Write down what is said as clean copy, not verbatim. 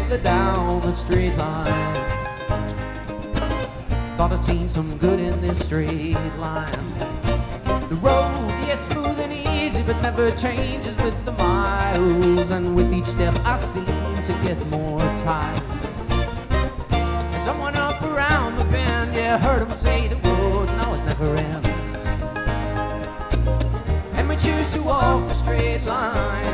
further down the straight line. Thought I'd seen some good in this straight line. The road, yes, smooth and easy, but never changes with the miles. And with each step I seem to get more tired. Someone up around the bend, yeah, heard him say the road, no, it never ends. And we choose to walk the straight line.